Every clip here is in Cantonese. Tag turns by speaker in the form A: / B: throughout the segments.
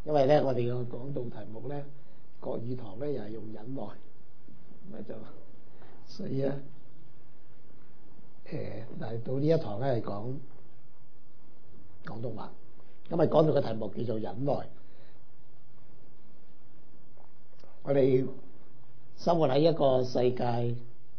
A: 因為咧我哋嘅講道題目咧國語堂咧又係用忍耐，咁就所以咧但係到呢一堂咧係講廣東話，今日講到嘅題目叫做忍耐。我哋生活喺一個世界，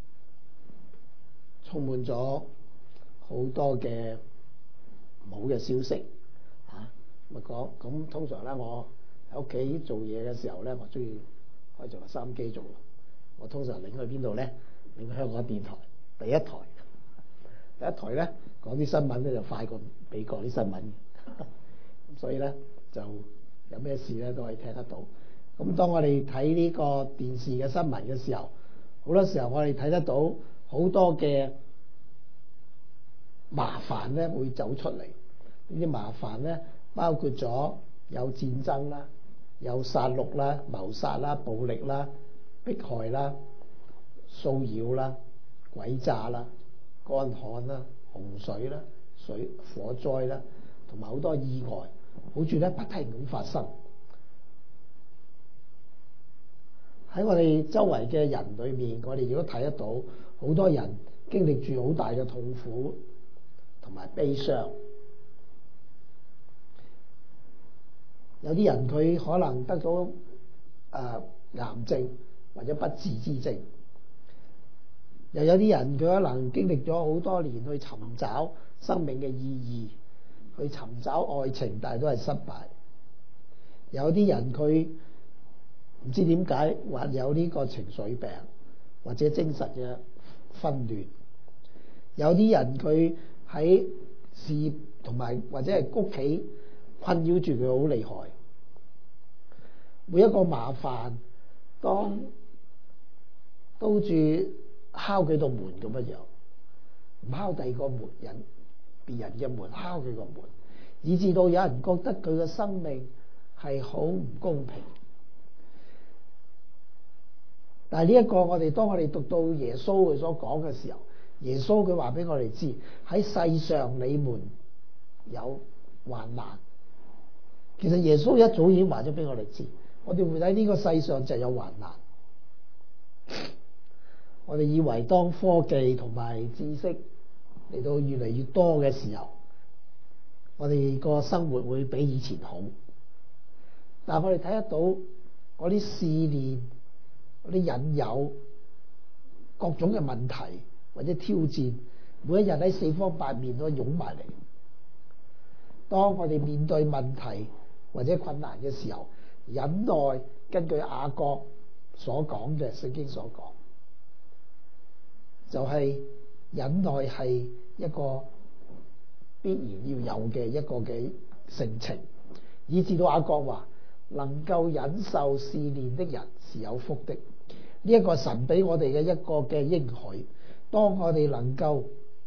A: 充滿咗好多嘅唔好嘅消息嚇。咁通常咧，我喺屋企做嘢嘅時候咧，我中意開住個收音機做。我通常領去邊度咧？領去香港電台第一台。第一台咧講啲新聞咧就快過美國啲新聞嘅，所以咧就有咩事咧都可以聽得到。咁當我哋睇呢個電視嘅新聞嘅時候，好多時候我哋睇得到好多嘅麻煩咧會走出嚟。呢啲麻煩咧包括咗有戰爭啦、有殺戮啦、謀殺啦、暴力啦、迫害啦、騷擾啦、詭詐啦、乾旱啦、洪水啦、火災啦，同埋好多意外，好似咧不停咁發生。喺我哋周圍嘅人裏面，我哋亦都睇得到好多人經歷住好大嘅痛苦同埋悲傷。有啲人佢可能得到癌症或者不治之症，又有啲人佢可能經歷咗好多年去尋找生命嘅意義，去尋找愛情，但係都係失敗。有啲人佢唔知點解患有呢個情緒病或者精神嘅紛亂，有啲人佢喺事業同埋或者係屋企困擾住佢好厲害。每一個麻煩當都住敲佢道門咁樣，唔敲第二個門，別人嘅門，敲佢個門，以至到有人覺得佢嘅生命係好唔公平。但係呢一個當我哋讀到耶穌佢所講嘅時候，耶穌佢話俾我哋知，喺世上你們有患難。其實耶穌一早已經話咗俾我哋知，我哋會喺呢個世上就有患難。我哋以為當科技同埋知識嚟到越嚟越多嘅時候，我哋個生活會比以前好。但係我哋睇得到嗰啲試煉、嗰啲引誘、各種嘅問題或者挑戰，每一日喺四方八面都湧埋嚟。當我哋面對問題或者困難嘅時候，忍耐，根據雅各所講嘅聖經所講，就係忍耐係一個必然要有嘅一個嘅性情，以至到雅各話能夠忍受試煉的人是有福的。呢一個神俾我哋嘅一個嘅應許，當我哋能夠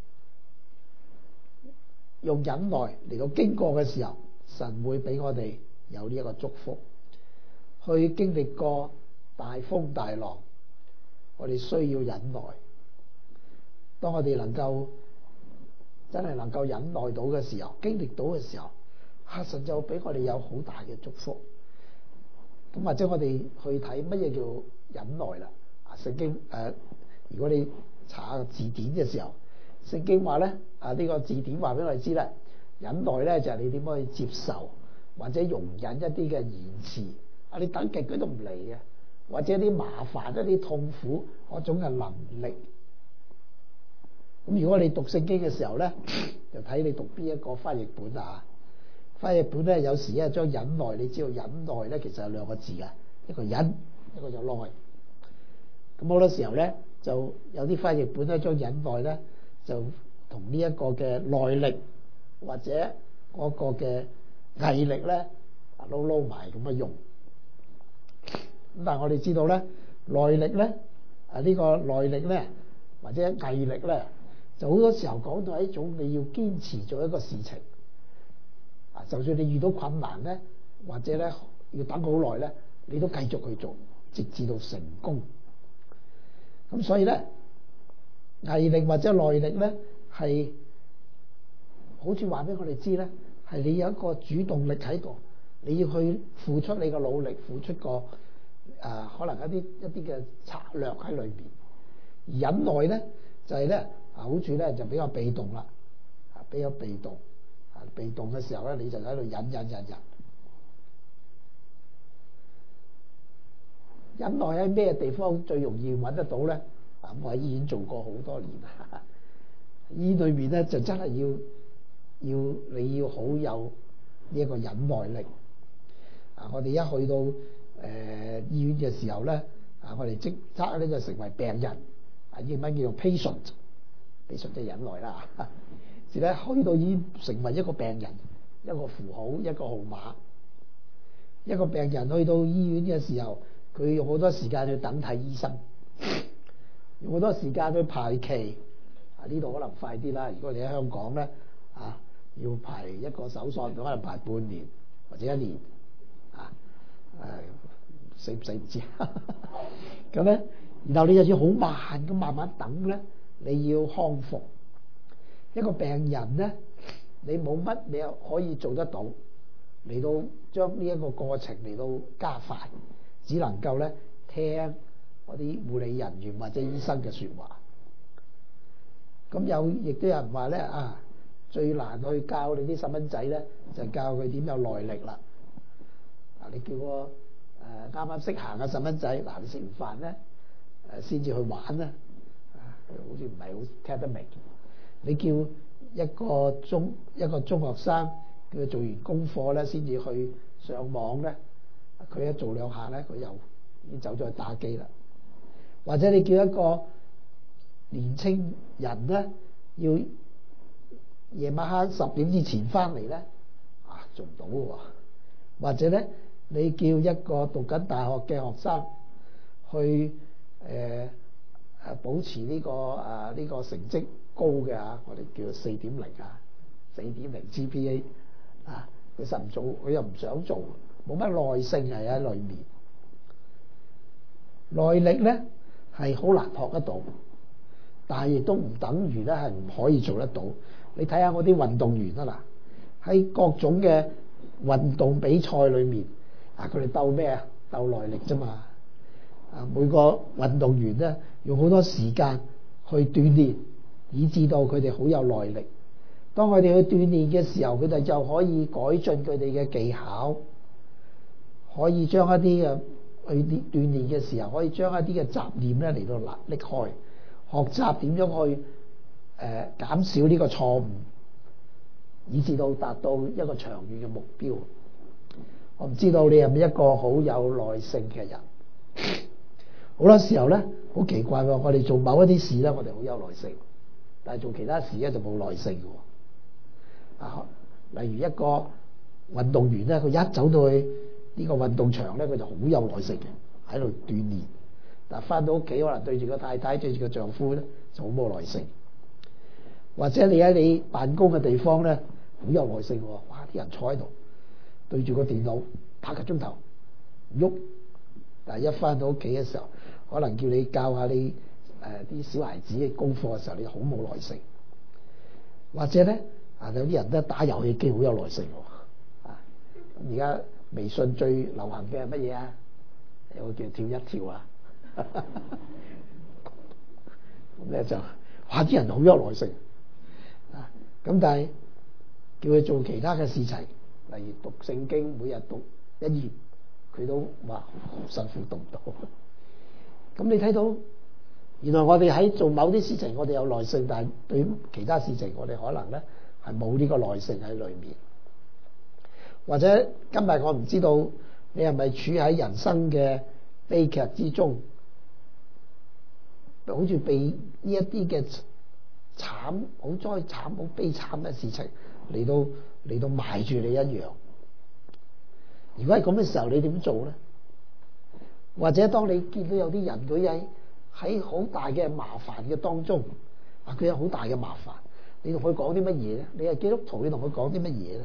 A: 用忍耐嚟到經過嘅時候，神會俾我哋有呢一個祝福。去經歷過大風大浪，我哋需要忍耐。當我哋能夠真係能夠忍耐到嘅時候，經歷到嘅時候，神就俾我哋有好大嘅祝福。咁或者我哋去睇乜嘢叫忍耐啦？聖經如果你查下字典嘅時候，聖經話咧呢個字典話俾我哋知咧，忍耐咧就係你點樣去接受或者容忍一啲嘅延遲。你等極佢都唔嚟嘅，或者啲麻煩、一啲痛苦嗰種嘅能力。咁如果你讀聖經嘅時候咧，就睇你讀邊一個翻譯本啊。翻譯本咧有時咧將忍耐，你知道忍耐咧其實有兩個字嘅，一個忍，一個就耐。咁好多時候咧就有啲翻譯本咧將忍耐咧就同呢一個嘅耐力或者嗰個嘅毅力咧撈埋咁樣用。咁但係我哋知道咧，耐力咧呢個耐力咧或者毅力咧，就好多時候講到係一種你要堅持做一個事情。就算你遇到困難咧，或者咧要等好耐咧，你都繼續去做，直至到成功。咁所以咧，毅力或者耐力咧係好似話俾我哋知咧，係你有一個主動力喺度， 你要去付出你嘅努力，付出個可能一啲嘅策略喺裏面。而忍耐咧就係咧好處咧就比較被動啦，比較被動。被動嘅時候咧，你就喺度忍。忍耐喺咩地方最容易揾得到咧？我喺醫院做過好多年啦，醫裏面咧就真係你要好有呢一個忍耐力。我哋一去到醫院嘅時候咧，我哋即刻咧就成為病人，英文叫做 patient 即係忍耐啦。是咧去到醫院成為一個病人，一個符號，一個號碼。一個病人去到醫院嘅時候，佢用好多時間去等睇醫生，用好多時間去排期。呢度可能快啲啦。如果你喺香港咧，要排一個手術，可能排半年或者1年。死唔死唔知。咁咧，然後你就要好慢咁慢慢等咧，你要康復。一個病人咧，你冇乜你又可以做得到嚟到將呢一個過程嚟到加快，只能夠咧聽嗰啲護理人員或者醫生嘅説話。咁亦都有人話咧最難去教你啲細蚊仔咧，就教佢點有耐力啦。你叫個啱啱識行嘅細蚊仔，你食完飯咧先至去玩咧，好似唔係好聽得明。你叫一個中學生叫佢做完功課咧，先至去上網咧，佢一做2下咧，佢又已經走咗去打機啦。或者你叫一個年青人咧，要夜晚黑10點之前翻嚟咧，做唔到喎。或者咧，你叫一個讀緊大學嘅學生去保持呢個成績高嘅我哋叫4.0 4.0 GPA 佢實唔做，佢又唔想做，冇乜耐性係喺裏面。耐力咧係好難學得到，但係亦都唔等於咧係唔可以做得到。你睇下我啲運動員喺各種嘅運動比賽裏面佢哋鬥咩啊？鬥耐力啫嘛。每個運動員咧用好多時間去鍛鍊，以至到佢哋好有耐力。當佢哋去鍛鍊嘅時候，佢哋就可以改進佢哋嘅技巧，可以將一啲嘅去鍛鍊嘅時候，可以將一啲嘅雜念咧嚟到拎開，學習點樣去減少呢個錯誤，以至到達到一個長遠嘅目標。我唔知道你係咪一個好有耐性嘅人？好多時候咧，好奇怪喎！我哋做某一啲事咧，我哋好有耐性，但係做其他事咧就冇耐性嘅。例如一個運動員咧，佢一走到去呢個運動場咧，佢就好有耐性嘅，喺度鍛鍊。但係翻到屋企，可能對住個太太、對住個丈夫咧，就好冇耐性。或者你喺你辦公嘅地方咧，好有耐性喎！哇！啲人坐喺度對住個電腦8個鐘頭唔喐，但係一翻到屋企嘅時候，可能叫你教下你啲小孩子嘅功課嘅時候，你好冇耐性。或者咧有啲人咧打遊戲機好有耐性喎。咁而家微信最流行嘅係乜嘢啊？有個叫跳一跳咁咧就哇啲人好有耐性咁，但係叫佢做其他嘅事情，例如讀聖經，每日讀1頁，佢都話好辛苦讀唔到。咁你睇到原來我哋喺做某啲事情我哋有耐性，但係對其他事情我哋可能咧係冇呢個耐性喺裏面。或者今日我唔知道你係咪處喺人生嘅悲劇之中，好似被呢一啲嘅慘、好災慘、好悲慘嘅事情嚟到埋住你一樣。如果係咁嘅時候，你點做咧？或者當你見到有啲人佢喺好大嘅麻煩嘅當中，佢有好大嘅麻煩，你同佢講啲乜嘢咧？你係基督徒，你同佢講啲乜嘢咧？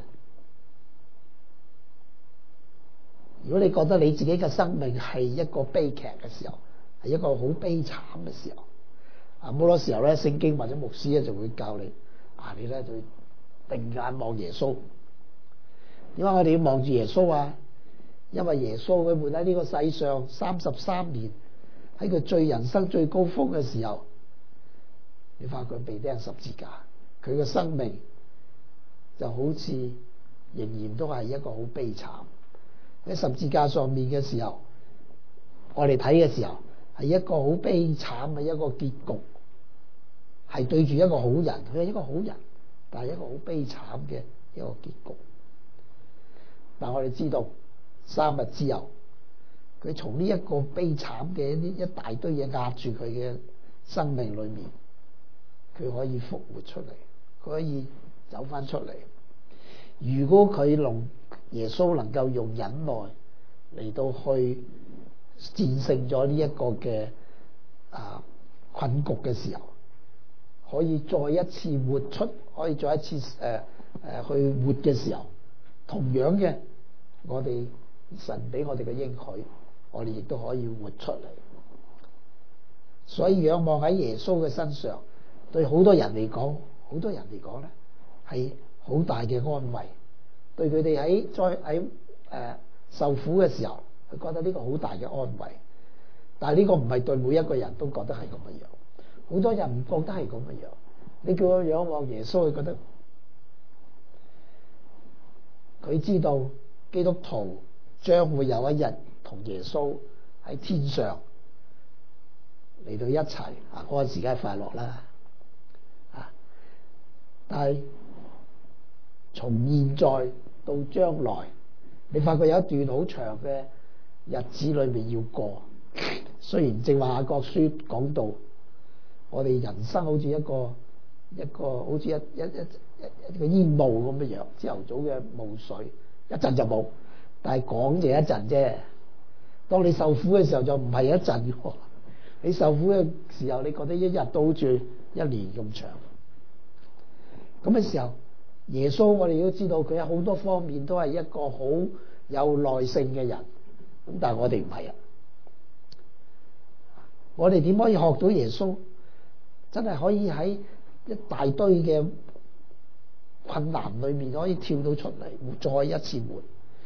A: 如果你覺得你自己嘅生命係一個悲劇嘅時候，係一個好悲慘嘅時候，好多時候咧，聖經或者牧師咧就會教你，你咧就定眼望耶穌。 點解我哋要望住耶穌啊？因為耶穌佢活喺呢個世上33年，喺佢最人生最高峰嘅時候，你發覺佢被釘十字架，佢嘅生命就好似仍然都係一個好悲慘。喺十字架上面嘅時候，我哋睇嘅時候係一個好悲慘嘅一個結局，係對住一個好人，佢係一個好人，但係一個好悲慘嘅一個結局。但我哋知道3日之後，佢從呢一個悲慘嘅一大堆嘢壓住佢嘅生命裏面，佢可以復活出嚟，佢可以走翻出嚟。如果耶穌能夠用忍耐嚟到去戰勝咗呢一個嘅困局嘅時候，可以再一次活出，可以再一次去活嘅時候，同樣嘅，我哋神俾我哋嘅應許，我哋亦都可以活出嚟。所以仰望喺耶穌嘅身上，對好多人嚟講咧係好大嘅安慰。對佢哋喺受苦嘅時候，佢覺得呢個好大嘅安慰。但係呢個唔係對每一個人都覺得係咁嘅樣，好多人唔覺得係咁嘅樣。你叫佢仰望耶穌，佢覺得佢知道基督徒將會有一日同耶穌喺天上嚟到一齊嗰陣時梗係快樂啦。但係從現在到將來，你發覺有一段好長嘅日子裏面要過。雖然正話雅各書講到，我哋人生好似一個好似一個煙霧咁嘅樣，朝頭早嘅霧水一陣就冇，但係講就一陣啫。當你受苦嘅時候就唔係一陣喎，你受苦嘅時候你覺得一日都好似一年咁長。咁嘅時候，耶穌我哋都知道佢喺好多方面都係一個好有耐性嘅人，咁但係我哋唔係啊。我哋點可以學到耶穌真係可以喺一大堆嘅困難裏面可以跳到出嚟，再一次活？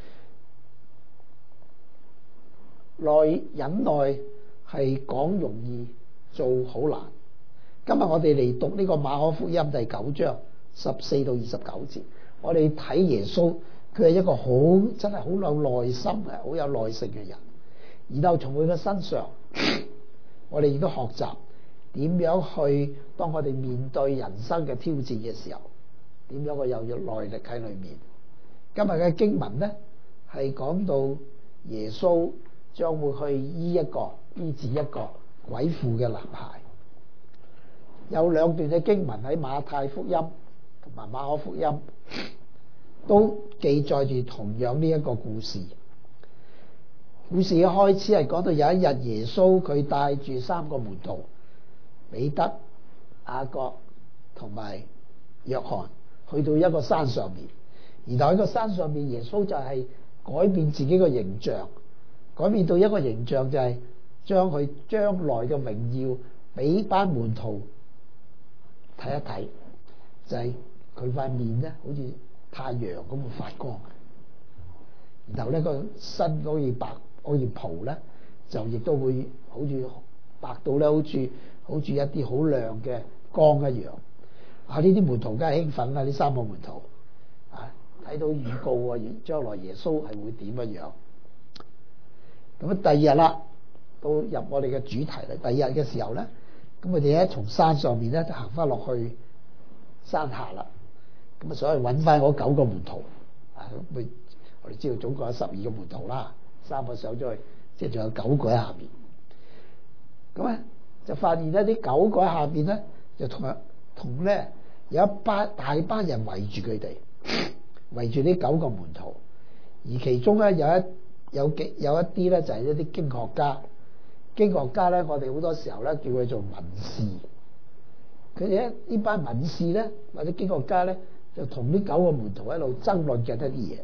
A: 忍耐係講容易，做好難。今日我哋嚟讀呢個馬可福音第9章14到29節，我哋睇耶穌，佢係一個真係好有耐心嘅、好有耐性嘅人。然後從佢嘅身上，我哋亦都學習點樣去當我哋面對人生嘅挑戰嘅時候，點樣去有耐力喺裏面。今日嘅經文呢，係講到耶穌將會去醫治一個鬼附嘅男孩。有2段嘅經文喺馬太福音同埋馬可福音都記載住同樣呢一個故事。故事嘅開始係講到有一日耶穌佢帶住3個門徒彼得、雅各同埋約翰去到一個山上面，然後喺個山上面耶穌就係改變自己個形象，改變到一個形象就係將佢將來嘅榮耀俾班門徒睇一睇，就係佢塊面咧好似太陽咁會發光，然後咧個身好似袍咧就亦都會好似白到咧好似一啲好亮嘅光一樣。呢啲門徒梗係興奮啦！呢3個門徒睇到預告將來耶穌係會點樣。咁第二日啦，到入我哋嘅主題啦。第二日嘅時候咧，咁佢哋咧從山上面咧就行翻落去山下啦。咁所以揾翻嗰9個門徒我哋知道總共有12個門徒啦，3個上咗去，即係仲有9個喺下邊。咁咧就發現咧啲9個喺下邊咧就同咧有一大班人圍住佢哋，圍住呢9個門徒。而其中咧有一啲咧就係一啲經學家。經學家咧，我哋好多時候咧叫佢做文士。佢哋呢班文士咧或者經學家咧，就同呢9個門徒喺度爭論緊一啲嘢。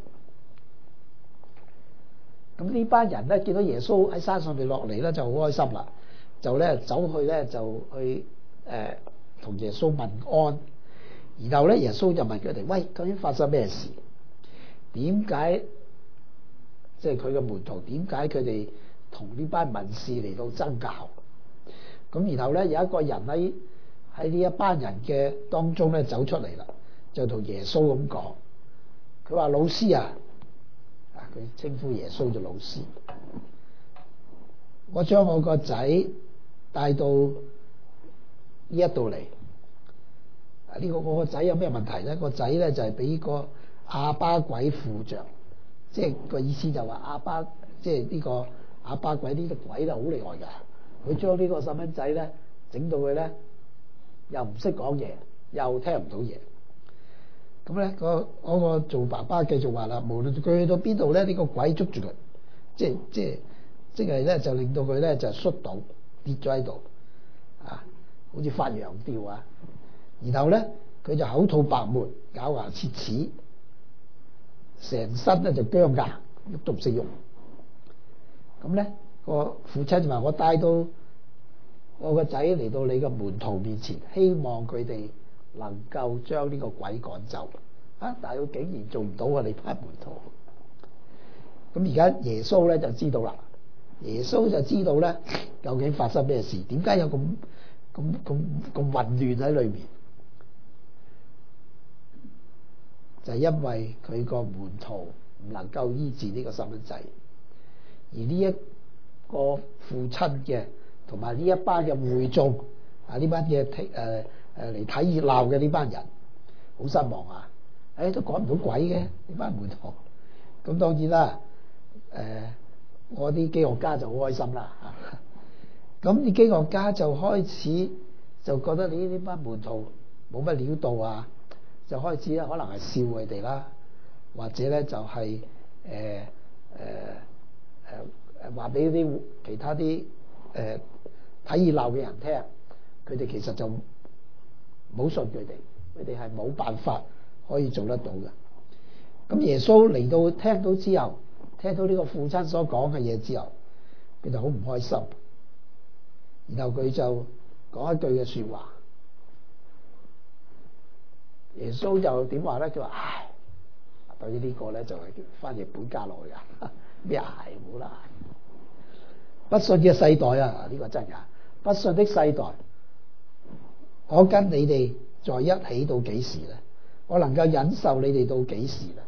A: 咁呢班人咧見到耶穌喺山上面落嚟咧，就好開心啦，就咧走去咧就去同耶穌問安。然後咧耶穌就問佢哋：喂，究竟發生咩事？ 點解即係佢嘅門徒點解佢哋同呢班文士嚟到爭拗？咁然後咧有一個人喺呢一班人嘅當中咧走出嚟啦，就同耶穌咁講，佢話：老師啊，佢稱呼耶穌做老師，我將我個仔帶到呢一度嚟。呢個我個仔有咩問題咧？個仔咧就係俾個啞巴鬼附着，即係個意思就話啞巴，即係呢個啞巴鬼呢啲鬼咧好厲害㗎。佢將呢個細蚊仔咧整到佢咧又唔識講嘢，又聽唔到嘢。咁咧嗰個做爸爸繼續話啦，無論佢去到邊度咧，呢個鬼捉住佢，即係咧就令到佢咧就摔倒跌咗喺度啊，好似發羊吊啊。然後咧佢就口吐白沫，咬牙切齒，成身咧就僵硬，喐都唔識喐。咁咧個父親就話：我帶到我個仔嚟到你嘅門徒面前，希望佢哋能夠將呢個鬼趕走。啊！但係佢竟然做唔到啊！你班門徒。咁而家耶穌咧就知道啦，耶穌就知道咧究竟發生咩事，點解有咁混亂喺裏面？就係因為佢個門徒唔能夠醫治呢個細蚊仔，而呢一個父親嘅同埋呢一班嘅會眾啊，呢班嘅嚟睇熱鬧嘅呢班人好失望啊！都趕唔到鬼嘅呢班門徒。咁當然啦，我啲經學家就好開心啦。咁啲經學家就開始就覺得呢班門徒冇乜料到啊，就開始咧可能係笑佢哋啦，或者咧就係話俾啲其他啲睇熱鬧嘅人聽，佢哋其實就冇信佢哋係冇辦法可以做得到嘅。咁耶穌嚟到聽到之後，聽到呢個父親所講嘅嘢之後，佢就好唔開心。然後佢就講一句嘅說話，耶穌就點話咧？佢話：唉，對於呢個咧就係翻譯本家來噶，咩唉冇啦，不信嘅世代啊！呢個真噶，不信的世代，我跟你哋在一起到幾時咧？我能夠忍受你哋到幾時咧？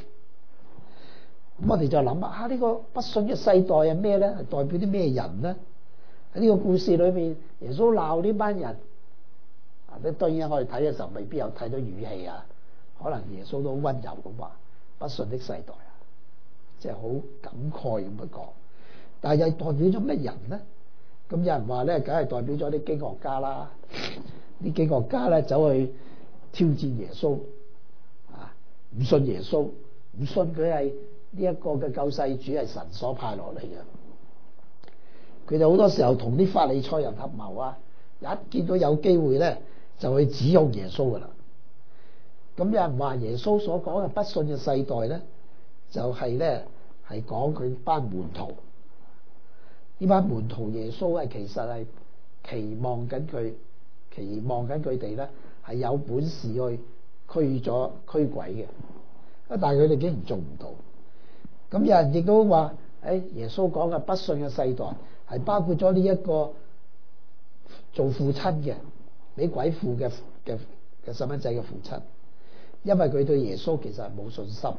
A: 咁我哋就諗啊，呢個不信嘅世代係咩咧？係代表啲咩人咧？喺呢個故事裏面，耶穌鬧呢班人啊，當然我哋睇嘅時候未必有睇到語氣啊，可能耶穌都好溫柔咁話：不信的世代啊，即係好感慨咁樣講。但係又代表咗咩人咧？咁有人話咧，梗係代表咗啲經學家啦。啲經學家咧走去挑戰耶穌啊，唔信耶穌，唔信佢係呢一個嘅救世主係神所派落嚟嘅。佢哋好多時候同啲法利賽人合謀啊，一見到有機會咧就去指控耶穌噶啦。咁有人話耶穌所講嘅不信嘅世代咧，就係咧係講佢班門徒。呢班門徒耶穌係其實係期望緊佢哋咧係有本事去驅鬼嘅，但係佢哋竟然做唔到。咁有人亦都話：耶穌講嘅不信嘅世代係包括咗呢一個做父親嘅俾鬼附嘅細蚊仔嘅父親，因為佢對耶穌其實係冇信心。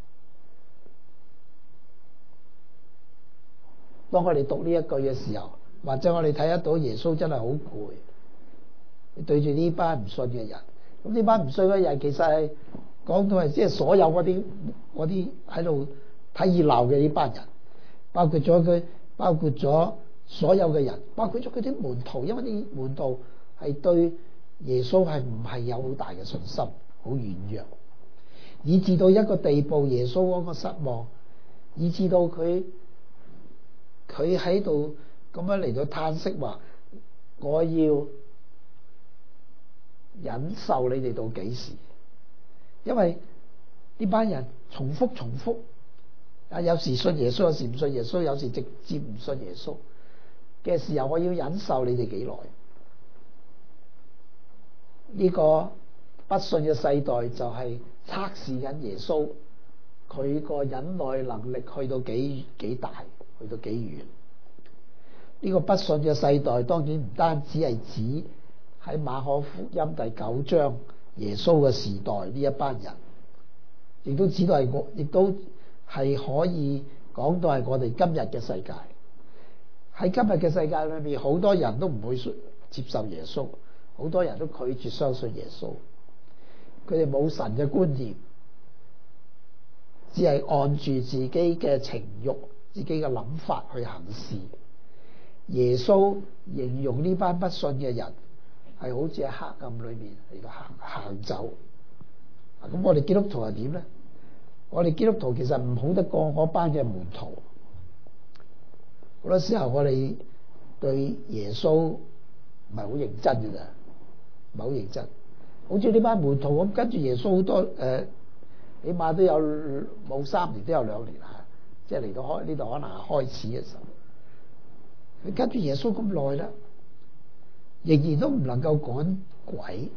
A: 當我哋讀呢一句嘅時候，或者我哋睇得到耶穌真係好攰，對住呢班唔信嘅人。咁呢班唔信嘅人其實係講到係即係所有嗰啲喺度睇熱鬧嘅呢班人，包括咗所有嘅人，包括咗佢啲門徒，因為啲門徒係對耶穌係唔係有好大嘅信心，好軟弱，以至到一個地步，耶穌嗰個失望，以至到佢喺度咁樣嚟到嘆息話：我要忍受你哋到幾時？因為呢班人重複啊，有時信耶穌，有時唔信耶穌，有時直接唔信耶穌嘅時候，我要忍受你哋幾耐？呢個不信嘅世代就係測試緊耶穌佢個忍耐能力去到幾大，去到幾遠。呢個不信嘅世代當然唔單止係指喺馬可福音第9章耶穌嘅時代呢一班人，亦都指到係亦都係可以講到係我哋今日嘅世界。喺今日嘅世界裏面，好多人都唔會接受耶穌，好多人都拒絕相信耶穌。佢哋冇神嘅觀念，只係按住自己嘅情慾、自己嘅諗法去行事。耶穌形容呢班不信嘅人係好似喺黑暗裏面嚟到行走。咁我哋基督徒係點咧？我哋基督徒其實唔好得過嗰班嘅門徒。好多時候我哋對耶穌唔係好認真嘅咋，唔係好認真。好似呢班門徒咁跟住耶穌好多起碼都有冇3年都有2年啦，即係嚟到呢度可能係開始嘅時候，佢跟住耶穌咁耐啦，仍然都唔能夠趕鬼。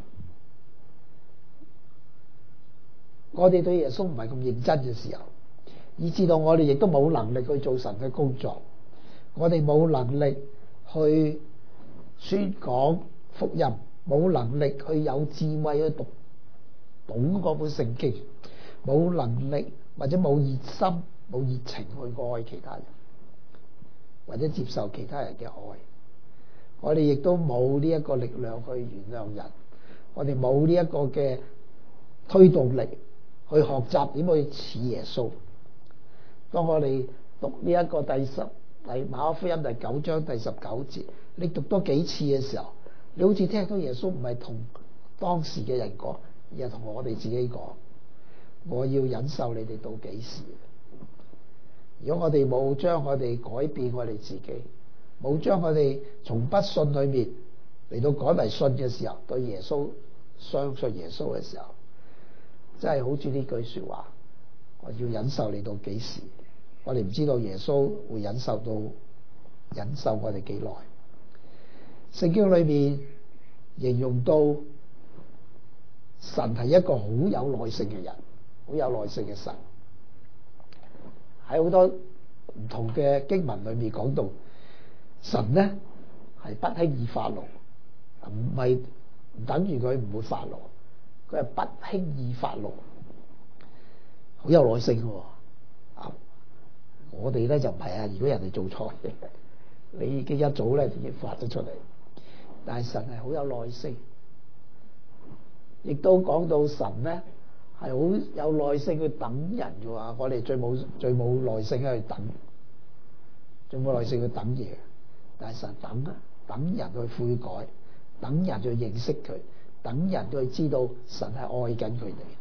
A: 我哋對耶穌唔係咁認真嘅時候，以至到我哋亦都冇能力去做神嘅工作，我哋冇能力去宣講福音，冇能力去有智慧去讀懂嗰本聖經，冇能力或者冇熱心冇熱情去愛其他人，或者接受其他人嘅愛。我哋亦都冇呢一個力量去原諒人，我哋冇呢一個嘅推動力去學習點去似耶穌。當我哋讀呢一個馬可福音第9章第19節，你讀多幾次嘅時候，你好似聽到耶穌唔係同當時嘅人講，而係同我哋自己講，我要忍受你哋到幾時？如果我哋冇將我哋改變我哋自己，冇將我哋從不信裏面嚟到改為信嘅時候，對耶穌相信耶穌嘅時候，真係好似呢句說話，我要忍受你到幾時？我哋唔知道耶穌會忍受我哋幾耐。聖經裏面形容到神係一個好有耐性嘅人，好有耐性嘅神。喺好多唔同嘅經文裏面講到，神咧係不輕易發怒，唔等於佢唔會發怒，佢係不輕易發怒，好有耐性嘅。我哋咧就唔係啊！如果人哋做錯，你已經一早咧已經發咗出嚟。但係神係好有耐性，亦都講到神咧係好有耐性去等人嘅話，我哋最冇耐性去等，最冇耐性去等嘢。但係神等人去悔改，等人去認識佢，等人去知道神係愛緊佢哋。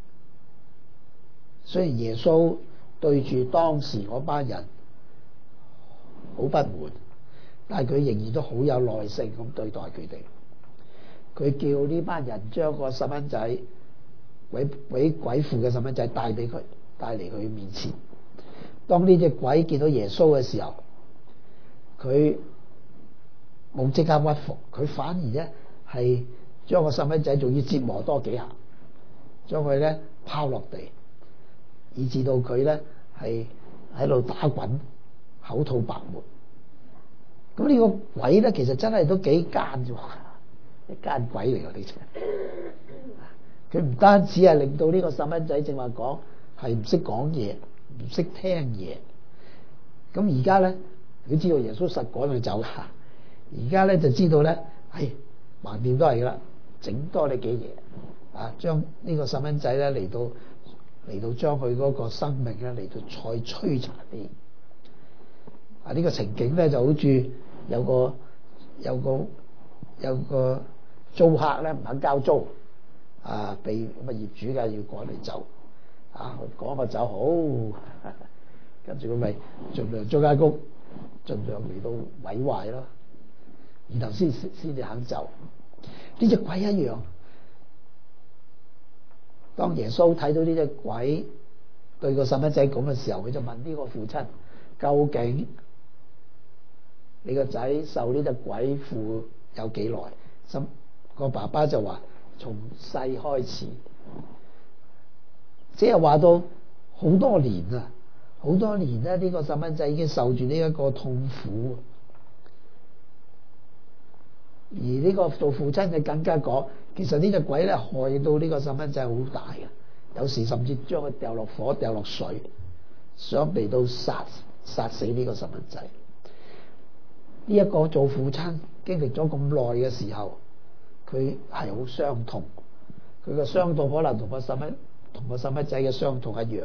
A: 雖然耶穌對住當時嗰班人好不滿，但係佢仍然都好有耐性咁對待佢哋。佢叫呢班人將個細蚊仔俾鬼附嘅細蚊仔帶嚟佢面前。當呢隻鬼見到耶穌嘅時候，佢冇即刻屈服，佢反而咧係將個細蚊仔仲要折磨多幾下，將佢咧拋落地，以至到佢咧係喺度打滾，口吐白沫。咁呢個鬼咧其實真係都幾奸啫，一奸鬼嚟㗎呢隻。佢唔單止係令到呢個細蚊仔正話講係唔識講嘢，唔識聽嘢。咁而家咧，佢知道耶穌實趕佢走啦。而家咧就知道咧，橫掂都係㗎啦，整多你幾嘢啊！將呢個細蚊仔咧嚟到將佢嗰個生命咧嚟到再摧殘啲。呢個情景咧就好似有個租客咧唔肯交租啊，被咁嘅業主嘅要趕嚟走啊，趕個走好，跟住佢咪盡量租間屋，盡量嚟到毀壞咯，然後先至肯走。呢隻鬼一樣，當耶穌睇到呢隻鬼對個細蚊仔咁嘅時候，佢就問呢個父親：究竟你個仔受呢隻鬼附有幾耐？個爸爸就話：從細開始，即係話到好多年啊，好多年咧，呢個細蚊仔已經受住呢一個痛苦。而呢個做父親嘅更加講，其實呢隻鬼咧害到呢個細蚊仔好大嘅，有時甚至將佢掉落火、掉落水，想嚟到殺死呢個細蚊仔。呢一個做父親經歷咗咁耐嘅時候，佢係好傷痛，佢嘅傷痛可能同個細蚊仔嘅傷痛一樣。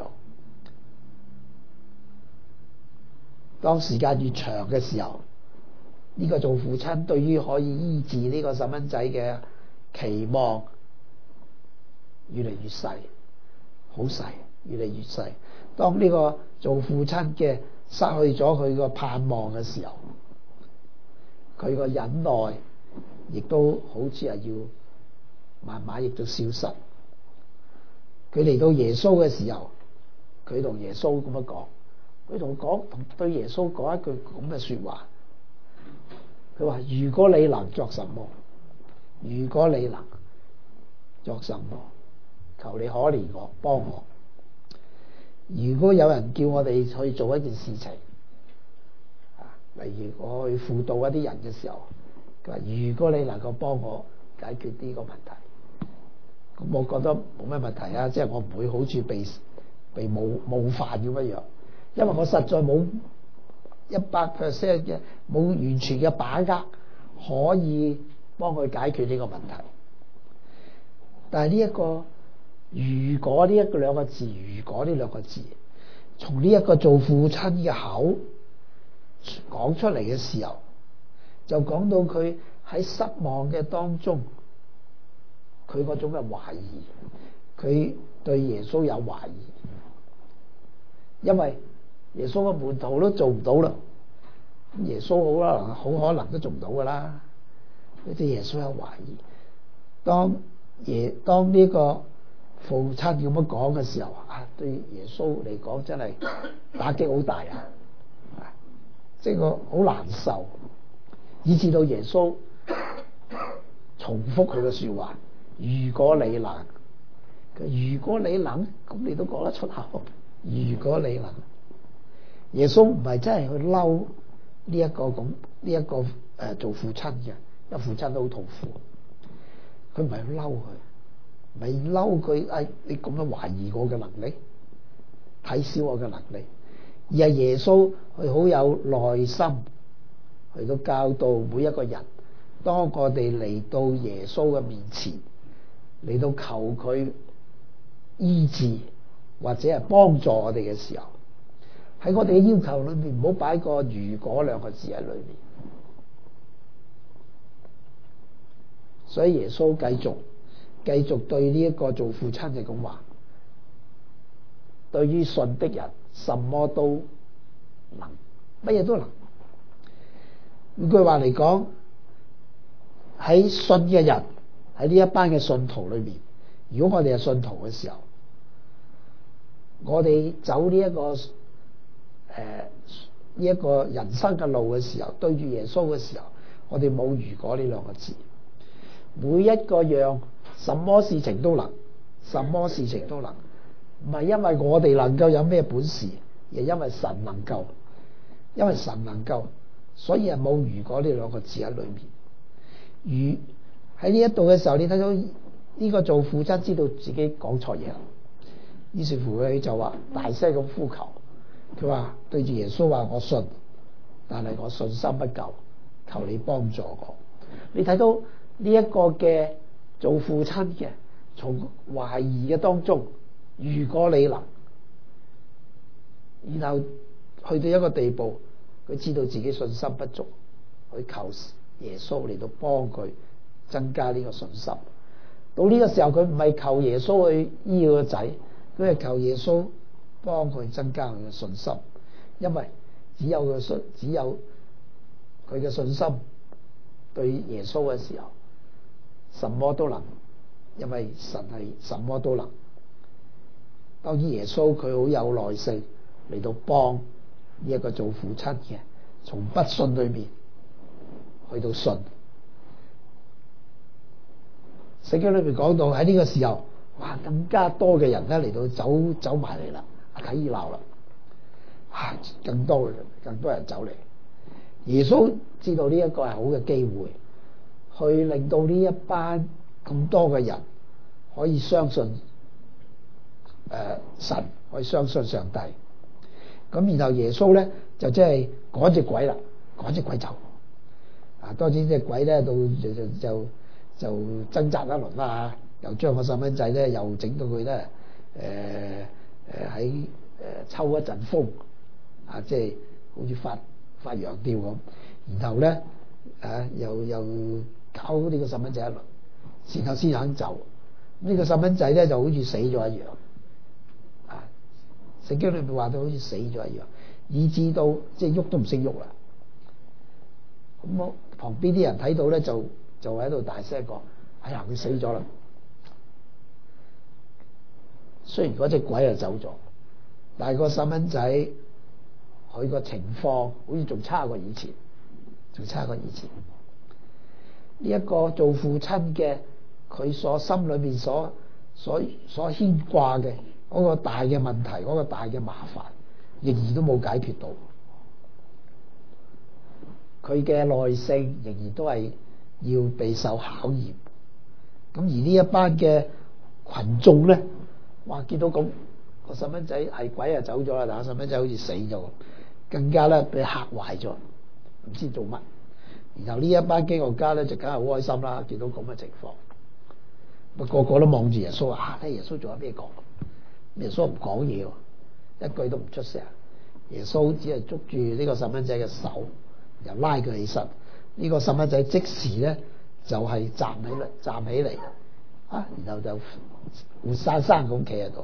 A: 當時間越長嘅時候，呢個做父親對於可以醫治呢個細蚊仔嘅期望越嚟越細，好細，越嚟越細。當呢個做父親嘅失去咗佢個盼望嘅時候，佢個忍耐亦都好似係要慢慢亦都消失。佢嚟到耶穌嘅時候，佢同耶穌咁樣講，佢同對耶穌講一句咁嘅說話。佢話：如果你能作什麼，如果你能作什麼，求你可憐我，幫我。如果有人叫我哋去做一件事情，例如我去輔導一啲人嘅時候，佢話：如果你能夠幫我解決呢個問題，咁我覺得冇咩問題啊，即係我唔會好似被冒犯咁樣，因為我實在冇100%嘅冇完全嘅把握可以幫佢解決呢個問題。但係呢一個如果呢兩個字，如果呢兩個字，從呢一個做父親嘅口講出嚟嘅時候，就講到佢喺失望嘅當中，佢嗰種嘅懷疑，佢對耶穌有懷疑，因為耶穌嘅門徒都做唔到啦，耶穌好可能都做唔到噶啦。佢對耶穌有懷疑。當呢個父親咁樣講嘅時候，對耶穌嚟講真係打擊好大啊！即係個好難受，以至到耶穌重複佢嘅說話：如果你能，如果你能，咁你都講得出口。如果你能。耶穌唔係真係去嬲呢一個做父親嘅，因為父親都好痛苦。佢唔係去嬲佢，唔係嬲佢，你咁樣懷疑我嘅能力，睇小我嘅能力，而係耶穌佢好有耐心去到教導每一個人。當我哋嚟到耶穌嘅面前，嚟到求佢醫治或者係幫助我哋嘅時候，喺我哋嘅要求裏面唔好擺個如果兩個字喺裏面。所以耶穌繼續對呢一個做父親嘅咁話：對於信的人，什麼都能，乜嘢都能。換句話嚟講，喺信嘅人，喺呢一班嘅信徒裏面，如果我哋係信徒嘅時候，我哋走呢一個人生嘅路嘅時候，對住耶穌嘅時候，我哋冇如果呢兩個字。每一個樣，什麼事情都能，什麼事情都能，唔係因為我哋能夠有咩本事，而係因為神能夠，因為神能夠，所以係冇如果呢兩個字喺裏面。喺呢一度嘅時候，你睇到呢個做父親知道自己講錯嘢啦，於是乎佢就話大聲咁呼求，佢話對住耶穌話：我信，但係我信心不夠，求你幫助我。你睇到呢一個嘅做父親嘅，從懷疑嘅當中，如果你能，然後去到一個地步，佢知道自己信心不足，去求耶穌嚟到幫佢增加呢個信心。到呢個時候，佢唔係求耶穌去醫個仔，佢係求耶穌幫佢增加佢嘅信心，因為只有佢嘅信心對耶穌嘅時候，什麼都能，因為神係什麼都能。當然耶穌佢好有耐性嚟到幫呢一個做父親嘅，從不信裏面去到信。聖經裏面講到喺呢個時候，哇，更加多嘅人咧嚟到走埋嚟啦， 睇熱鬧啦，更多人走嚟。耶穌知道呢一個係好嘅機會，去令到呢一班咁多嘅人可以相信神，可以相信上帝。咁然後耶穌咧就即係趕隻鬼啦，趕隻鬼走。當然隻鬼咧到就掙扎一輪啦，又將個細蚊仔咧又整到佢咧喺抽一陣風，即係好似發羊吊咁。然後咧又搞呢個細蚊仔一輪，然後先肯走。呢個細蚊仔咧就好似死咗一樣。聖經裏面話到好似死咗一樣，以至到即係喐都唔識喐啦。咁我旁邊啲人睇到咧就喺度大聲講：哎呀，佢死咗啦！雖然嗰隻鬼就走咗，但係個細蚊仔佢個情況好似仲差過以前。呢一個做父親嘅，佢心裏面所牽掛嘅嗰個大嘅問題，嗰個大嘅麻煩，仍然都冇解決到。佢嘅耐性仍然都係要備受考驗。咁而呢一班嘅群眾咧，哇！見到咁個細蚊仔係鬼啊走咗啦，但係細蚊仔好似死咗，更加咧俾嚇壞咗，唔知做乜。然後呢一班經學家咧就梗係好開心啦，見到咁嘅情況，個個都望住耶穌睇耶穌仲有咩講？耶穌唔講嘢喎，一句都唔出聲。耶穌只係捉住呢個細蚊仔嘅手，又拉佢起身。呢個細蚊仔即時咧就係站起嚟，然後就活生生咁企喺度。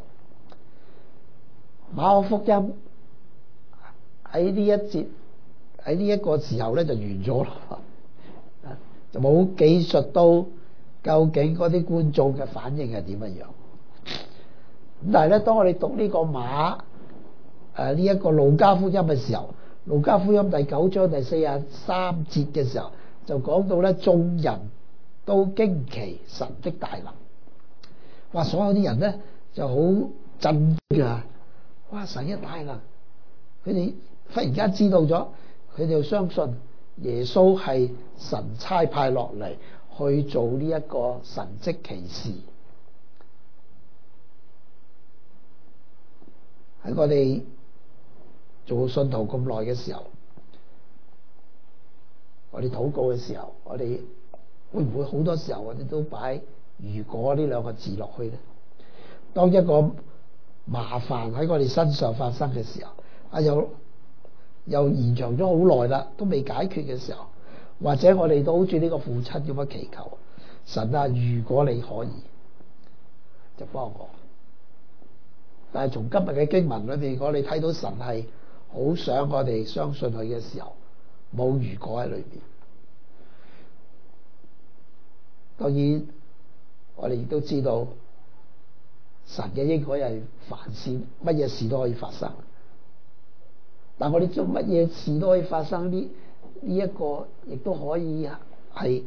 A: 馬可福音喺呢一節喺呢一個時候咧就完咗啦，就冇記述到究竟嗰啲觀眾嘅反應係點樣樣。咁但係咧，當我哋讀呢個呢一個路加福音嘅時候，路加福音第9章第43節嘅時候就講到咧，眾人都驚奇神的大能。哇！所有啲人咧就好震驚啊！哇！神嘅大能，佢哋忽然間知道咗，佢哋就相信耶穌係神差派落嚟去做呢一個神蹟奇事。喺我哋做信徒咁耐嘅時候，我哋禱告嘅時候，我哋會唔會好多時候我哋都擺如果呢兩個字落去咧？當一個麻煩喺我哋身上發生嘅時候，又延長咗好耐啦，都未解決嘅時候，或者我哋都好似呢個父親咁樣祈求神啊，如果你可以，就幫我。但係從今日嘅經文裏邊，我哋睇到神係好想我哋相信佢嘅時候，冇如果喺裏邊。當然，我哋亦都知道神嘅應許係凡事乜嘢事都可以發生。但我哋做乜嘢事都可以發生，呢一個亦都可以係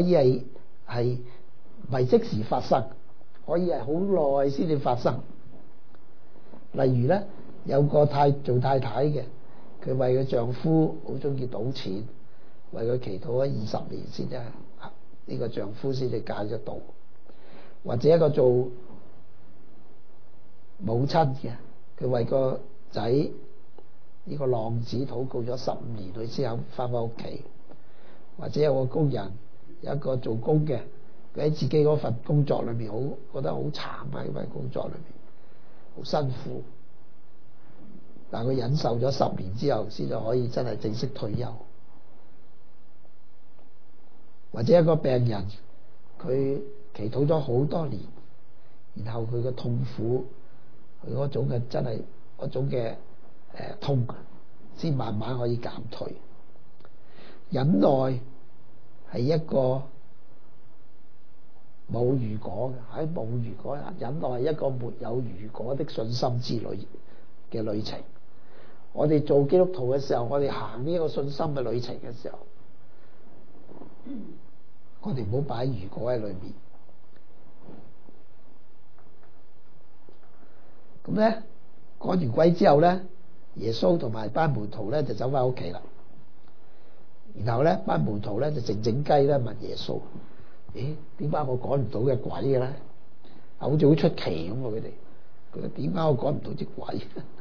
A: 唔係即時發生，可以係好耐先至發生。例如咧，有個做太太嘅，佢為佢丈夫好中意賭錢，為佢祈禱咗20年先啫，呢個丈夫先至戒咗賭。或者一個做母親嘅，佢為個仔呢個浪子禱告咗15年，佢先肯翻返屋企。或者有個工人，有一個做工嘅，佢喺自己嗰份工作裏面覺得好慘啊！呢份工作裏面好辛苦，但係佢忍受咗10年之後，先至可以真係正式退休。或者一個病人，佢祈禱咗好多年，然後佢嘅痛苦，佢嗰種嘅真係嗰種嘅痛，先慢慢可以減退。忍耐係一個冇如果嘅，喺冇如果，忍耐係一個沒有如果的信心之旅嘅旅程。我哋做基督徒嘅時候，我哋行呢一個信心嘅旅程嘅時候，我哋唔好擺如果喺裏面。咁咧， 趕完鬼之後咧，耶穌同埋班門徒咧就走翻屋企啦。然後咧，班門徒咧就靜靜雞咧問耶穌：咦，點解我趕唔到嘅鬼嘅咧？好似好出奇咁喎！佢哋點解我趕唔到隻鬼？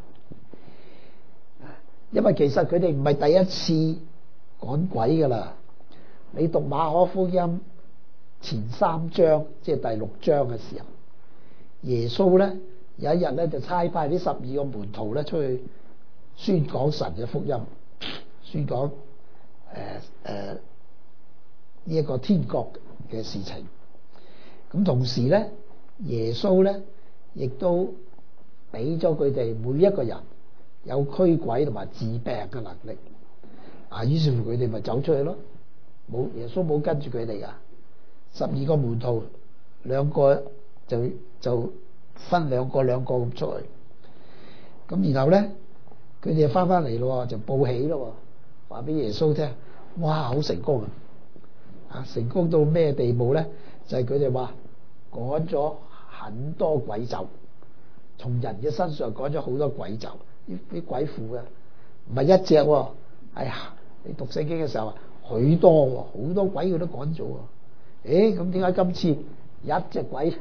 A: 因為其實佢哋唔係第一次趕鬼噶啦。你讀馬可福音前3章，即係第6章嘅時候，耶穌咧有一日咧就差派啲12個門徒咧出去宣講神嘅福音，宣講呢一個天國嘅事情。咁同時咧，耶穌咧亦都俾咗佢哋每一個人有驅鬼同埋治病嘅能力。於是乎佢哋咪走出去咯。耶穌冇跟住佢哋噶，12個門徒2個就分2個咁出去。咁然後咧，佢哋就翻嚟咯，就報喜咯，話俾耶穌聽：哇，好成功啊！成功到咩地步咧？就係佢哋話趕咗很多鬼走，從人嘅身上趕咗好多鬼走，啲鬼附嘅唔係一隻喎。哎呀，你讀聖經嘅時候許多喎，好多鬼佢都趕咗喎。咁點解今次一隻鬼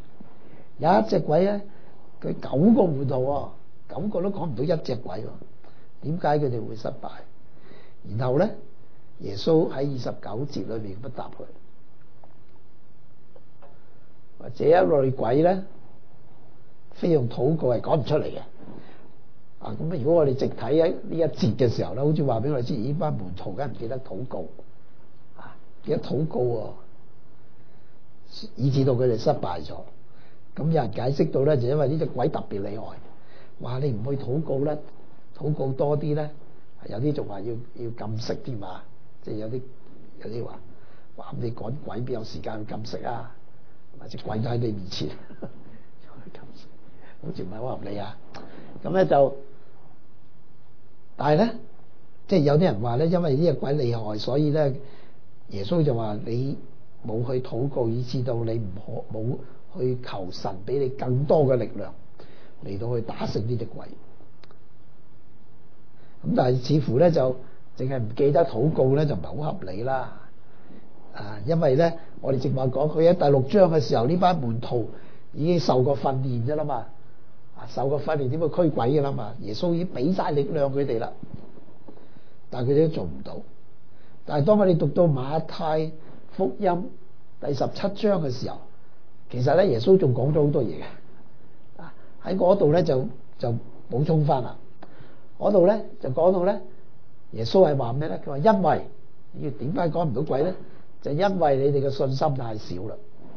A: 咧？佢9個門徒喎，9個都趕唔到一隻鬼喎。點解佢哋會失敗？然後咧，耶穌喺29節裏面咁答佢：或者一類鬼咧，非用禱告係趕唔出嚟嘅。咁如果我哋直睇喺呢一節嘅時候咧，好似話俾我哋知，呢班門徒梗係唔記得禱告，記得禱告喎，以致到佢哋失敗咗。咁有人解釋到咧，就因為呢隻鬼特別厲害，話你唔去禱告咧，禱告多啲咧，有啲仲話要禁食添嘛，即係有啲話你趕鬼邊有時間去禁食啊？或者鬼都喺你面前禁食，好似唔係好合理啊。咁咧就，但係咧，即係有啲人話咧，因為呢隻鬼厲害，所以咧，耶穌就話你冇去禱告，以致到你冇去求神俾你更多嘅力量嚟到去打勝呢隻鬼。咁但係似乎咧就淨係唔記得禱告咧，就唔係好合理啦。因為咧，我哋正話講佢喺第6章嘅時候，呢班門徒已經受過訓練啫啦嘛。受過訓練點會驅鬼嘅啦嘛？耶穌已經俾晒力量佢哋啦，但係佢哋都做唔到。但係當我哋讀到馬太福音第17章嘅時候，其實咧耶穌仲講咗好多嘢嘅。喺嗰度咧就補充翻啦。嗰度咧就講到咧，耶穌係話咩咧？佢話因為要點解趕唔到鬼咧？就因為你哋嘅信心太少啦。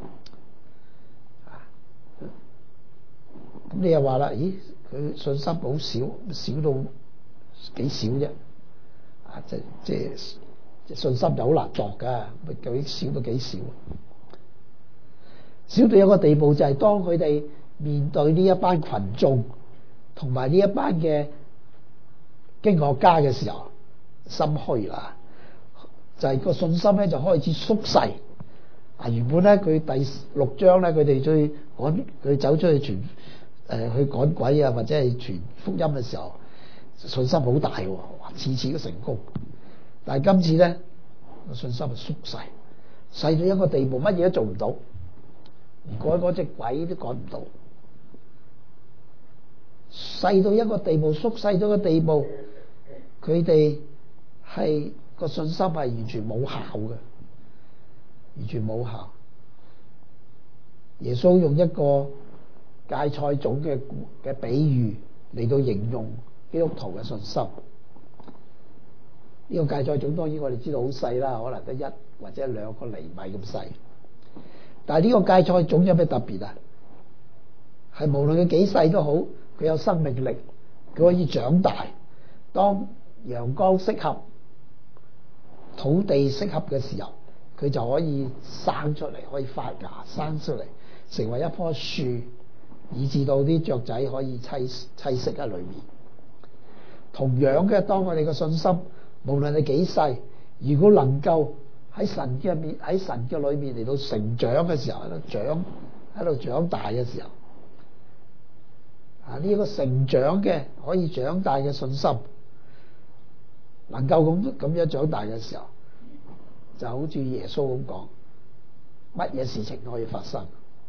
A: 咁你又話啦，咦？佢信心好少，少到幾少啫？即信心就好難作噶，究竟少到幾少？少到有個地步，就係當佢哋面對呢一班群眾同埋呢一班嘅經學家嘅時候，心虛啦，就係個信心咧就開始縮細。原本咧佢第6章咧，佢哋佢走出去去趕鬼啊，或者係傳福音嘅時候，信心好大喎，哇！次次都成功。但係今次咧，信心係縮細，細到一個地步，乜嘢都做唔到，連嗰隻鬼都趕唔到。細到一個地步，縮細咗個地步，佢哋係個信心係完全冇效嘅，完全冇效。耶穌用一個芥菜種嘅比喻嚟到形容基督徒嘅信心。呢個芥菜種當然我哋知道好細啦，可能得1或者2個厘米咁細。但係呢個芥菜種有咩特別啊？係無論佢幾細都好，佢有生命力，佢可以長大。當陽光適合、土地適合嘅時候，佢就可以生出嚟，可以發芽生出嚟，成為一棵樹，以致到啲雀仔可以棲息喺裏面。同樣嘅，當我哋嘅信心，無論你幾細，如果能夠喺神嘅裏面嚟到成長嘅時候，喺度長大嘅時候， 呢一個成長嘅可以長大嘅信心，能夠咁樣長大嘅時候，就好似耶穌咁講，乜嘢事情都可以發生。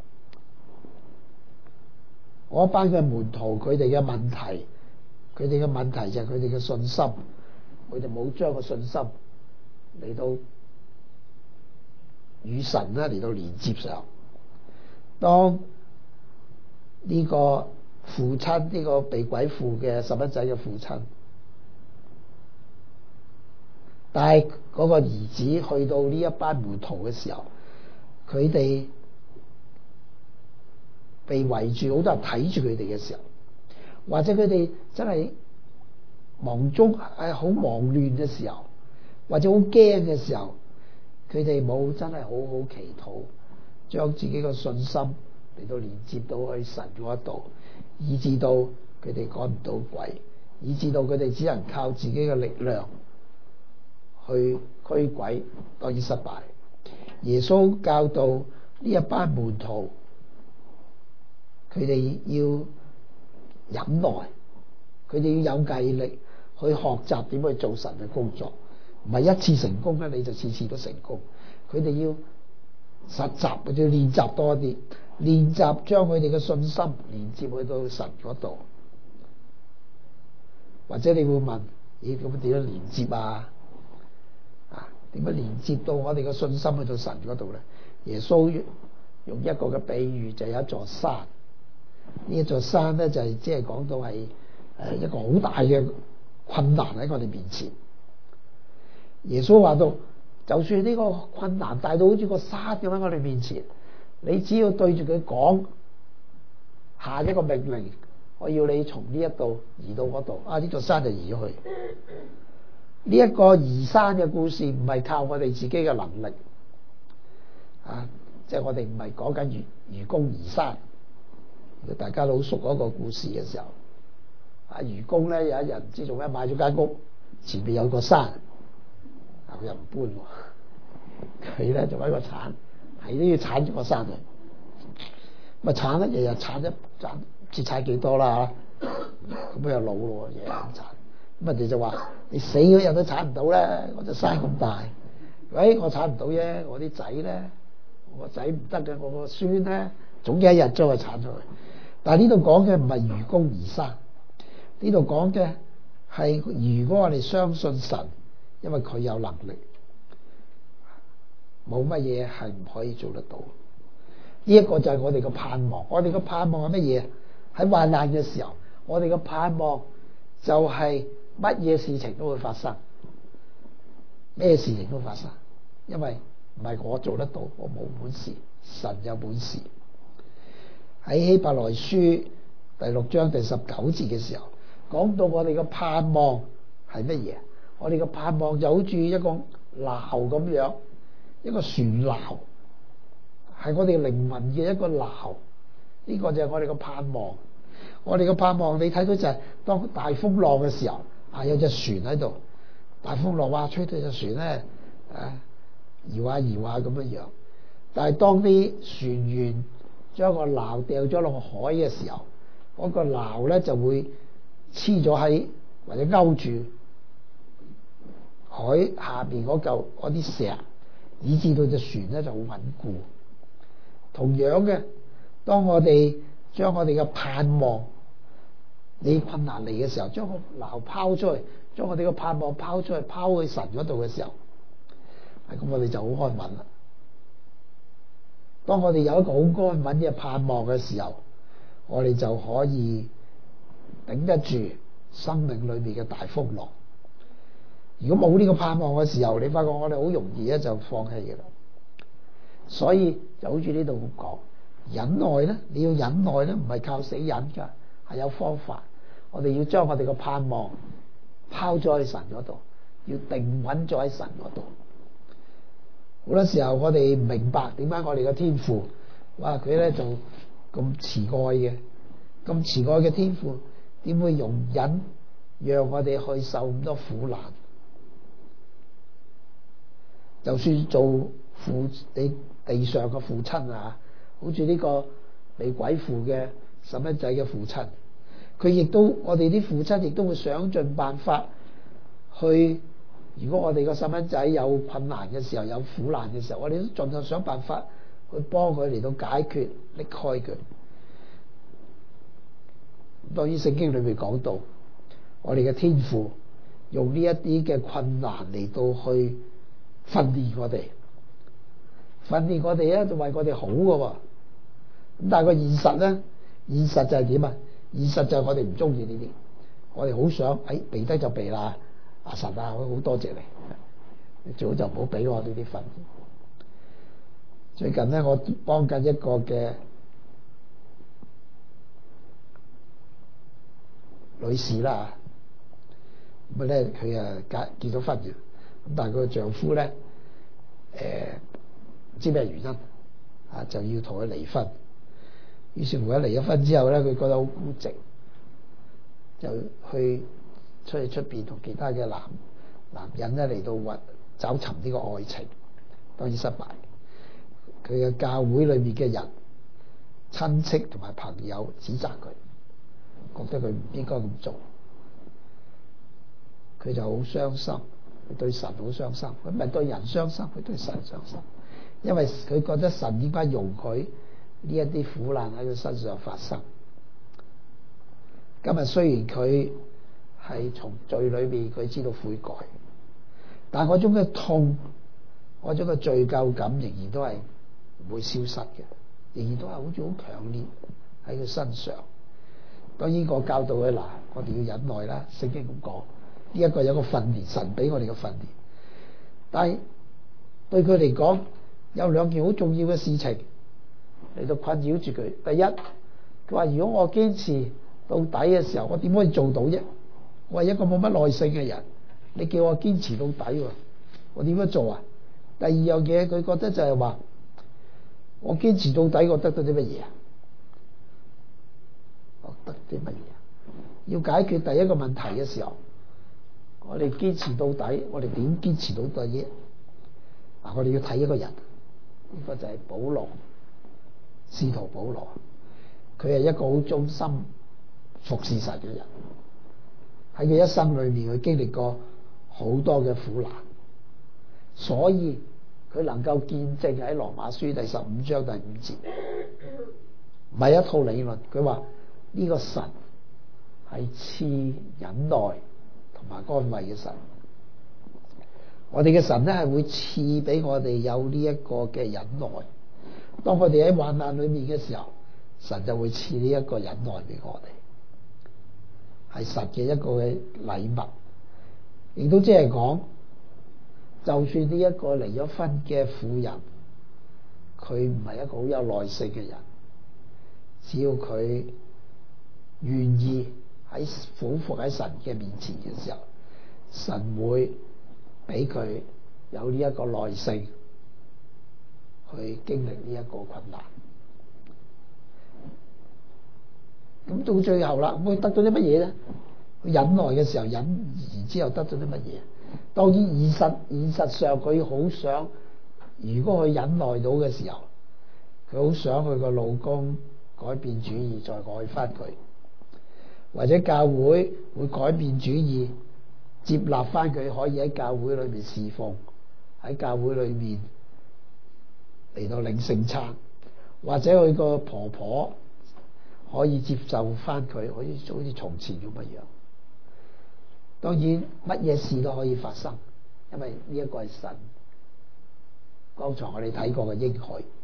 A: 嗰班嘅門徒佢哋嘅問題就係佢哋嘅信心，佢哋冇將個信心嚟到與神嚟到連接上。當呢個父親，呢個被鬼附嘅十一仔嘅父親帶嗰個兒子去到呢一班門徒嘅時候，佢哋被圍住，好多人睇住佢哋嘅時候，或者佢哋真係忙中好忙亂嘅時候，或者好驚嘅時候，佢哋冇真係好好祈禱，將自己嘅信心嚟到連接到去神嗰度，以致到佢哋趕唔到鬼，以致到佢哋只能靠自己嘅力量去驅鬼，當然失敗。耶穌教導呢一班門徒，佢哋要忍耐，佢哋要有毅力去學習點去做神嘅工作，唔係一次成功咧你就次次都成功。佢哋要實習，佢哋要練習多啲，練習將佢哋嘅信心連接去到神嗰度。或者你會問：咦，咁點樣連接啊？點樣連接到我哋嘅信心去到神嗰度咧？耶穌用一個嘅比喻，就有一座山。呢一座山咧，就係即係講到係一個好大嘅困難喺我哋面前。耶穌話到，就算呢個困難大到好似個山咁喺我哋面前，你只要對住佢講下一個命令，我要你從呢一度移到嗰度，呢座山就移咗去。呢一個移山嘅故事唔係靠我哋自己嘅能力，即係我哋唔係講緊愚公移山。大家都好熟嗰個故事嘅時候，愚公咧有一日唔知做咩買咗間屋，前面有個山，佢又唔搬喎，佢咧就揾個鏟，係都要鏟住個山去。咁啊鏟咧，日日鏟一鏟，唔知鏟幾多啦嚇，咁佢又老咯，日日咁鏟。咁人哋就話：你死嗰日都鏟唔到咧，我隻山咁大。喂，我鏟唔到啫，我啲仔咧，我個仔唔得嘅，我個孫咧，總有一日將佢鏟出去。但係呢度講嘅唔係愚公移山，呢度講嘅係如果我哋相信神，因為佢有能力，冇乜嘢係唔可以做得到。呢一個就係我哋嘅盼望。我哋嘅盼望係乜嘢？喺患難嘅時候，我哋嘅盼望就係乜嘢事情都會發生，咩事情都發生，因為唔係我做得到，我冇本事，神有本事。喺希伯來書第6章第19節嘅時候，講到我哋嘅盼望係乜嘢？我哋嘅盼望就好似一個錨咁樣，一個船錨，係我哋靈魂嘅一個錨。呢個就係我哋嘅盼望。我哋嘅盼望，你睇到就係當大風浪嘅時候，有隻船喺度，大風浪哇吹到隻船咧，搖下搖下咁樣樣。但係當啲船員將個錨掉咗落海嘅時候，嗰個錨咧就會黐咗喺或者勾住海下邊嗰啲石，以致到隻船咧就好穩固。同樣嘅，當我哋將我哋嘅盼望，你困難嚟嘅時候，將個錨拋出去，將我哋嘅盼望拋出去，拋去神嗰度嘅時候，咁我哋就好安穩啦。當我哋有一個好安穩嘅盼望嘅時候，我哋就可以頂得住生命裏面嘅大風浪。如果冇呢個盼望嘅時候，你發覺我哋好容易咧就放棄嘅啦。所以就好似呢度咁講，忍耐咧，你要忍耐咧，唔係靠死忍噶，係有方法。我哋要將我哋嘅盼望拋咗喺神嗰度，要定穩咗喺神嗰度。好多時候我哋唔明白點解我哋嘅天父，哇佢咧就咁慈愛嘅，咁慈愛嘅天父點會容忍讓我哋去受咁多苦難？就算做你地上嘅父親好似呢個被鬼附嘅細蚊仔嘅父親， 我哋啲父親亦都會想盡辦法去。如果我哋個細蚊仔有困難嘅時候，有苦難嘅時候，我哋都盡量想辦法去幫佢嚟到解決，拎開佢。當然聖經裏面講到，我哋嘅天父用呢一啲嘅困難嚟到去訓練我哋咧，就為我哋好嘅喎。咁但係個現實咧，現實就係點啊？現實就係我哋唔中意呢啲，我哋好想避低就避啦。阿神啊，我好多謝你最好就唔好俾我呢啲訓練。最近咧，我幫緊一個嘅女士啦，咁咧佢結咗婚嘅，咁但係佢個丈夫咧唔知咩原因就要同佢離婚。於是乎佢離咗婚之後咧，佢覺得好孤寂，就出去出邊同其他嘅男人咧嚟到找尋呢個愛情，當然失敗。佢嘅教會裏面嘅人、親戚同埋朋友指責佢，覺得佢唔應該咁做，佢就好傷心，佢對神好傷心。佢唔係對人傷心，佢對神傷心，因為佢覺得神應該容許呢一啲苦難喺佢身上發生。今日雖然佢係從罪裏面佢知道悔改，但嗰種嘅痛，嗰種嘅罪疚感仍然都係唔會消失嘅，仍然都係好似好強烈喺佢身上。當然我教導佢嗱，我哋要忍耐啦，聖經咁講，呢一個有個訓練，神俾我哋嘅訓練。但係對佢嚟講，有兩件好重要嘅事情嚟到困擾住佢。第一，佢話如果我堅持到底嘅時候，我點可以做到啫？我係一個冇乜耐性嘅人，你叫我堅持到底，我點樣做啊？第二樣嘢，佢覺得就係話，我堅持到底，我得到啲乜嘢啊？我得啲乜嘢啊？要解決第一個問題嘅時候，我哋堅持到底，我哋點堅持到底？我哋要睇一個人，呢個就係保羅，使徒保羅，佢係一個好忠心服侍神嘅人。喺佢一生裏面，佢經歷過好多嘅苦難，所以佢能夠見證喺羅馬書第15章第5節，唔係一套理論。佢話呢個神係賜忍耐同埋安慰嘅神。我哋嘅神咧係會賜俾我哋有呢一個嘅忍耐。當我哋喺患難裏面嘅時候，神就會賜呢一個忍耐俾我哋。係神嘅一個嘅禮物，亦都即係講，就算呢一個離咗婚嘅婦人，佢唔係一個好有耐性嘅人，只要佢願意喺俯伏喺神嘅面前嘅時候，神會俾佢有呢一個耐性去經歷呢一個困難。咁到最後啦，咁佢得到啲乜嘢咧？佢忍耐嘅時候，忍然之後得到啲乜嘢？當然現實上佢好想，如果佢忍耐到嘅時候，佢好想佢個老公改變主意，再愛翻佢，或者教會會改變主意，接納翻佢，可以喺教會裏面侍奉，喺教會裏面嚟到領聖餐，或者佢個婆婆可以接受翻佢，可以好似從前咁樣。當然乜嘢事都可以發生，因為呢一個係神剛才我哋睇過嘅應許。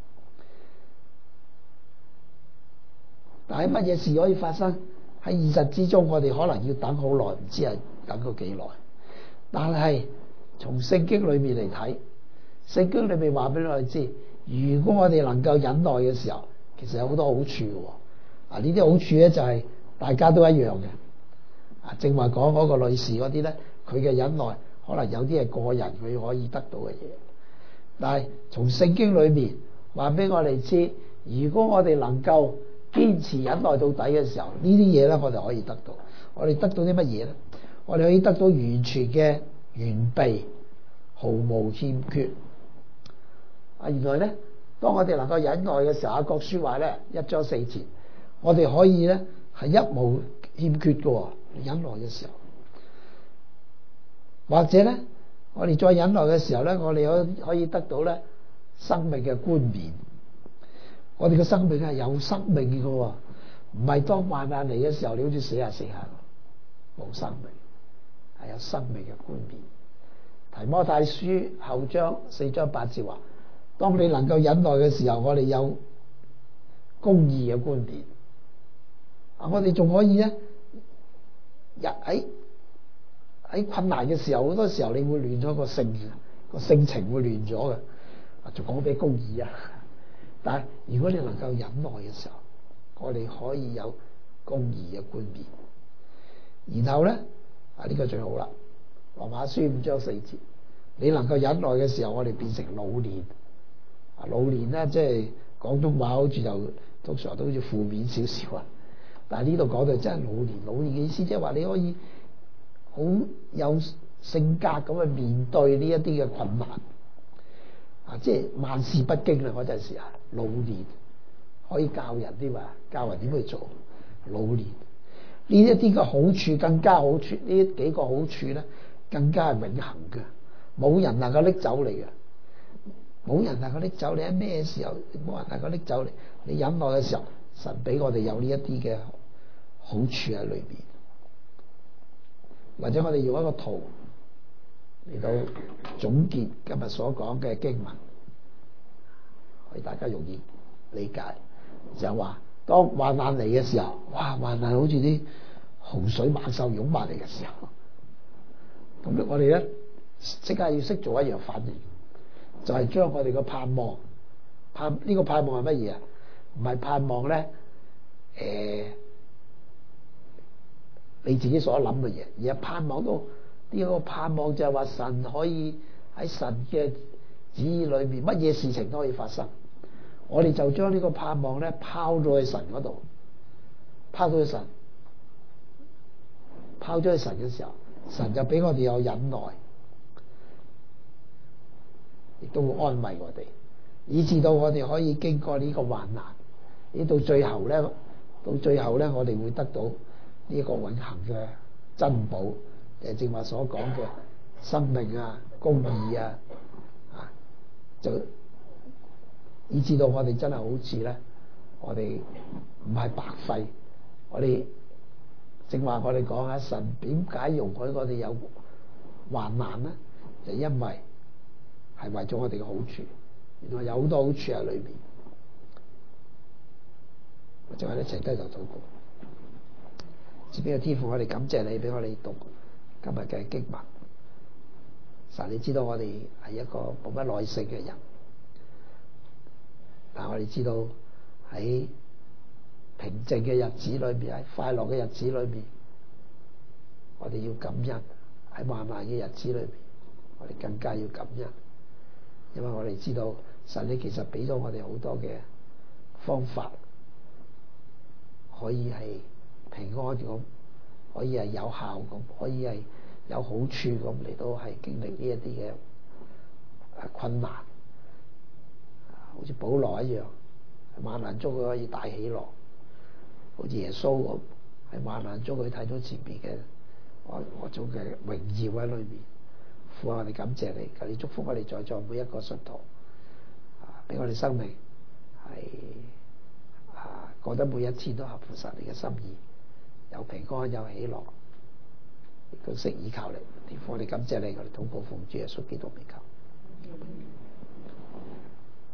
A: 但係乜嘢事可以發生？喺現實之中，我哋可能要等好耐，唔知係等到幾耐。但係從聖經裏面嚟睇，聖經裏面話俾我哋知，如果我哋能夠忍耐嘅時候，其實有好多好處嘅。呢啲好處咧就係大家都一樣嘅。正話講嗰個女士嗰啲咧，佢嘅忍耐可能有啲係個人佢可以得到嘅嘢，但係從聖經裏面話俾我哋知，如果我哋能夠堅持忍耐到底嘅時候，呢啲嘢咧我哋可以得到。我哋得到啲乜嘢咧？我哋可以得到完全嘅完備，毫無欠缺。原來咧，當我哋能夠忍耐嘅時候，雅各書話咧1章4節，我哋可以咧係欠缺嘅喎，忍耐嘅時候，或者咧，我哋再忍耐嘅時候咧，我哋可以得到咧生命嘅冠冕。我哋嘅生命係有生命嘅喎，唔係當患難嚟嘅時候，你好似死下死下，冇生命，係有生命嘅冠冕。提摩太書後章4章8節話：當你能夠忍耐嘅時候，我哋有公義嘅冠冕。我哋仲可以咧，喺困難嘅時候，好多時候你會亂咗個性情會亂咗嘅。仲講俾公義啊！但係如果你能夠忍耐嘅時候，我哋可以有公義嘅冠冕。然後咧，呢個最好啦。羅馬書5章4節，你能夠忍耐嘅時候，我哋變成老練。老練咧，即係廣東話好似就通常都好似負面少少啊。但係呢度講到真係老練，老練嘅意思即係話你可以好有性格咁去面對呢一啲嘅困難。即係萬事不驚啦！嗰陣時啊，老練可以教人啲嘛，教人點去做。老練呢一啲嘅好處更加好處，呢幾個好處咧更加係永恆嘅，冇人能夠拎走你嘅，冇人能夠拎走你喺咩時候，冇人能夠拎走你。你忍耐嘅時候，神俾我哋有呢一啲嘅好處喺裏邊，或者我哋用一個圖嚟到總結今日所講嘅經文，可以大家容易理解。就係話，當患難嚟嘅時候，哇！患難好似啲洪水猛獸湧埋嚟嘅時候，咁我哋咧即刻要識做一樣反應，就係將我哋嘅盼望，呢個盼望係乜嘢啊？唔係盼望咧，你自己所諗嘅嘢，而係盼望到呢個盼望就係話神可以喺神嘅旨意裏面，乜嘢事情都可以發生。我哋就將呢個盼望咧拋咗去神嗰度，拋咗去神嘅時候，神就俾我哋有忍耐，亦都會安慰我哋，以至到我哋可以經過呢個患難，到最後咧，我哋會得到呢個永恆嘅珍寶，正話所講嘅生命啊、公義啊，就以至到我哋真係好似咧，我哋唔係白費。我哋正話我哋講下神點解容許我哋有患難咧？就因為係為咗我哋嘅好處，原來有好多好處喺裏邊。我就係一齊低頭禱告，賜俾個天父，我哋感謝你俾我哋讀今日嘅經文。神，你知道我哋係一個冇乜耐性嘅人，但我哋知道喺平靜嘅日子裏邊，喺快樂嘅日子裏邊，我哋要感恩；喺患難嘅日子裏邊，我哋更加要感恩，因為我哋知道神你其實俾咗我哋好多嘅方法，可以係平安咁，可以係有效咁，可以係有好處咁嚟到係經歷呢一啲嘅困難。好似保羅一樣，喺患難中佢可以大喜樂，好似耶穌咁喺患難中佢睇到前面嘅我種嘅榮耀喺裏面。父啊，我哋感謝你，求你祝福我哋在座每一個信徒，俾我哋生命係過得每一天都合乎神你嘅心意，有平安有喜樂，亦都識倚靠你。天父，我哋感謝你，我哋禱告奉主耶穌基督名求。